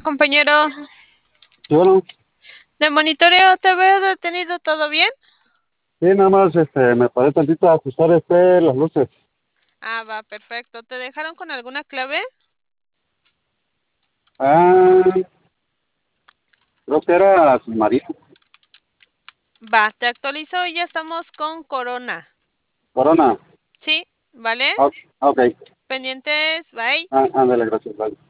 compañero. Sí, bueno, De monitoreo te veo detenido, ¿todo bien? sí, nada más, me paré tantito a ajustar, las luces. Ah, va, perfecto. ¿Te dejaron con alguna clave? Ah, creo que era submarino. Va, te actualizo y ya estamos con Corona. Corona. Sí, ¿vale? Ah, ok. Pendientes, bye. Ándale, gracias, bye.